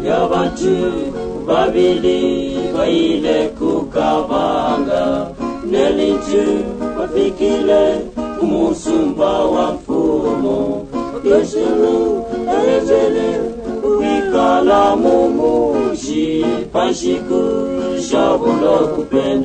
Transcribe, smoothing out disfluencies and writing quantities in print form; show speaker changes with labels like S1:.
S1: y'abantu babili baile kukabanga nelintu bafikile umusumba wa mfumo yeshuru ejele wikala mumushi pashiku shabulo kupe